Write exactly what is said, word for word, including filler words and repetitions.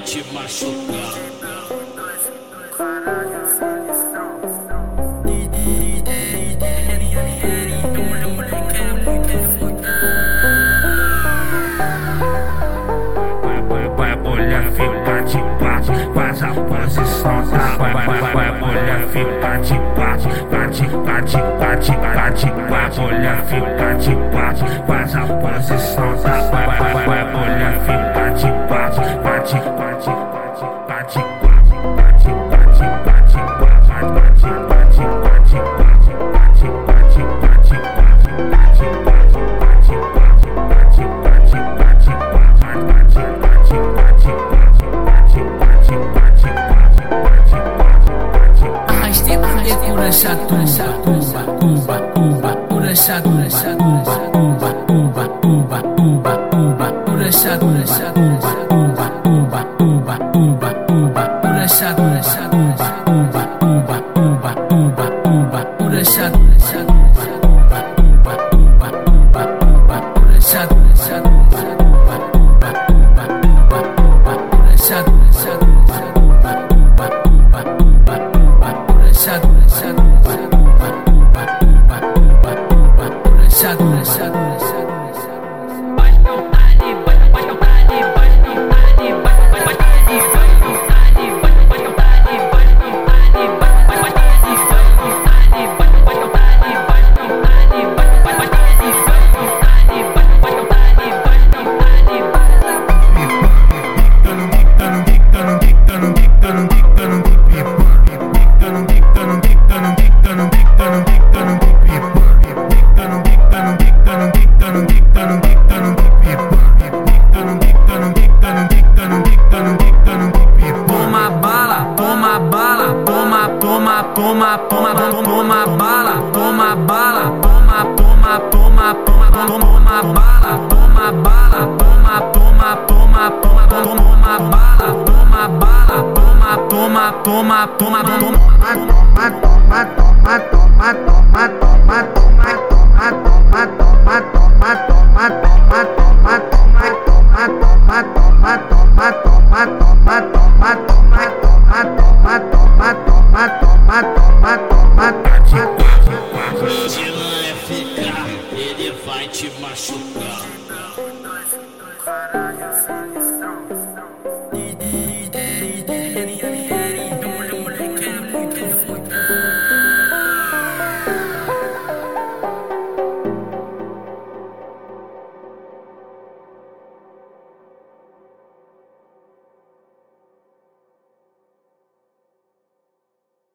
te machucar. Vai mulher ficar de bate, faz a posição da. Vai, vai, vai, vai mulher ficar de bate, bate, bate, bate, bate, bate. Mulher ficar de bate, faz a posição da. Vai, vai, vai, vai mulher ficar de bate, bate, bate, bate, bate, bate, bate, bate, bate, bate, bate, Essa tumba, tumba, tumba, por essa tumba, tumba, tumba, tumba, tumba, tumba, tumba, por essa tumba, tumba, tumba, tumba, tumba, tumba, tumba, por essa tumba, tumba, tumba, tumba, tumba, tumba, por essa tumba, tumba, tumba, tumba, tumba, tumba, por essa tumba, tumba, tumba, tumba, tumba, tumba, por essa tumba, tumba, tumba, tumba, tumba, tumba, por essa tumba. Toma, toma, toma bala, toma bala, toma, toma, toma, toma, toma bala, toma bala, toma, toma, toma, toma, toma bala, toma bala, toma, toma, toma, toma, toma, toma, toma, toma, toma, toma, toma, toma, toma.